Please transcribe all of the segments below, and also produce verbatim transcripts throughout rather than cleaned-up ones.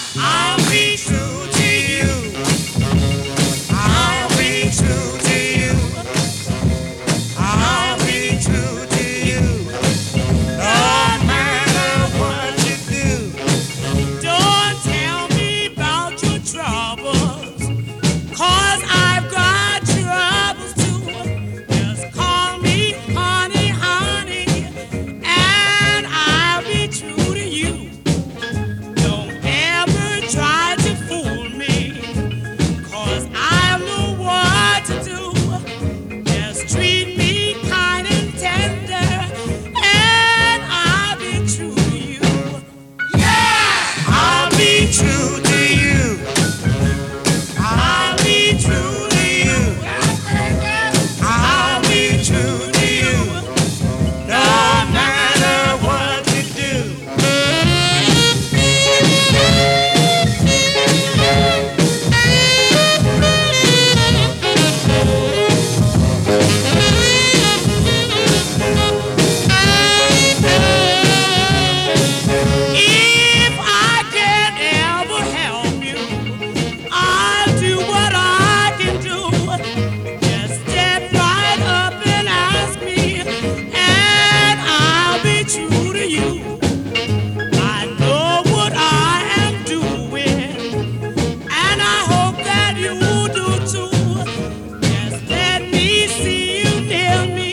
I'll be true to you. I'll be true to you. I'll be true to you. No matter what you do. Don't tell me about your troubles, 'cause I've got troubles too. Just call me honey, honey, and I'll be true to you. Don't ever try to fool me, 'cause I know what to do. Just treat me kind and tender, and I'll be true to you. Yeah! I'll be true to you. I'll be true to you. I'll be true to you. No matter what you do. If I can ever help you, I'll do what I can do. Just step right up and ask me, and I'll be true to you. I know what I am doing, and I hope that you do too. Just let me see you near me,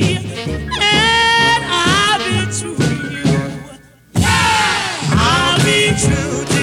and I'll be true to you. I'll be true to